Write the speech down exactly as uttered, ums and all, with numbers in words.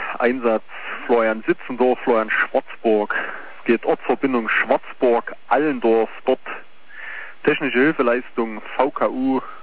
Einsatz Florian Sitzendorf, Florian Schwarzburg. Es geht Ortsverbindung Schwarzburg-Allendorf, dort technische Hilfeleistung V K U